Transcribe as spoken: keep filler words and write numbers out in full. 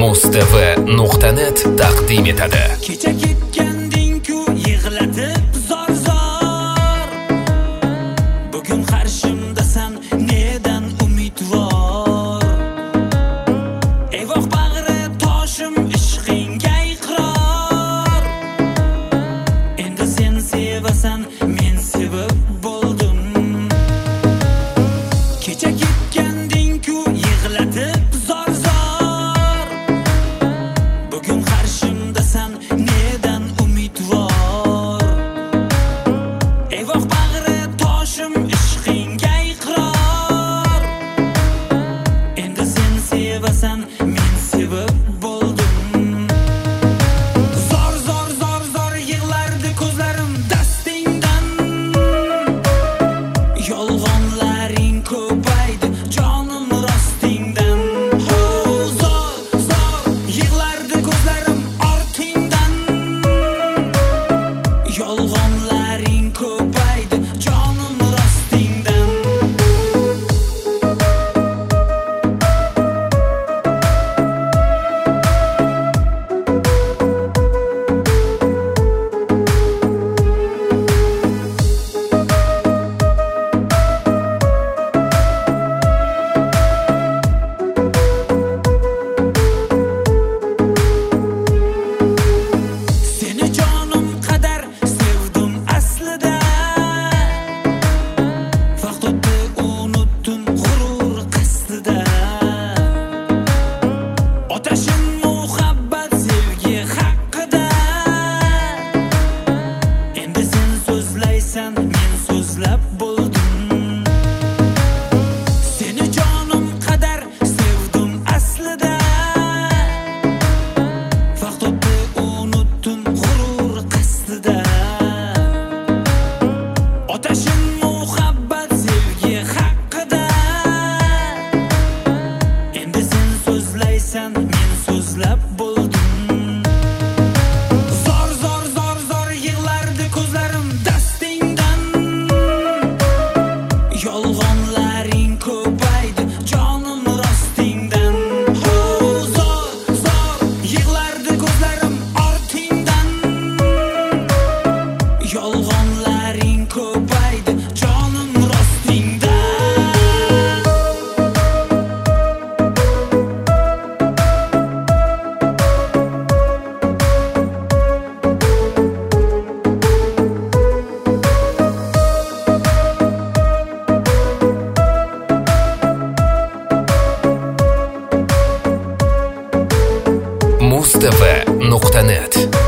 muz t v nuqta net taqdim etadi. Kecha ketganding-ku yig'latib zor zor. Bugun qarshimdasan, nedan umidvor. Evoq bag'ri toshim ishqingga iqror. Endi sen sevasan, men sevib bo'ldim. Kecha ketganding-ku yig'latib zor zor. Bugun qarshimdasan, nedan umidvor. Evoq bag'ri toshim ishqingga iqror. Endi sen sevasan, men sevib bo'ldim. Zor zor zor zor yig'lardi ko'zlarim dastingdan. Yolg'onlaring ko'paydi jonim rostingdan. Oh, zor zor yig'lardi ko'zlarim ortingdan. Yolg'onlaring ko'paydi jonim rostingdan. Seni jonim qadar sevdim aslida. Vaqt o'tdi, unutdim g'urur qasdida. Otashin muhabbat sevgi haqida. Endi sen so'zlaysan, men so'zlab bo'ldim. Seni jonim qadar sevdim aslida. Vaqt o'tdi, unutdim g'urur qasdida. Otashin muhabbat sevgi haqida. Endi sen so'zlaysan, men so'zlab bo'ldim. Zor zor zor zor yig'lardi ko'zlarim dastingdan. Yolg'onlaring ko'paydi jonim rostingdan. Oh, zor zor yig'lardi ko'zlarim ortingdan. Yolg'onlaring ko'paydi jonim rostingdan. muz t v nuqta net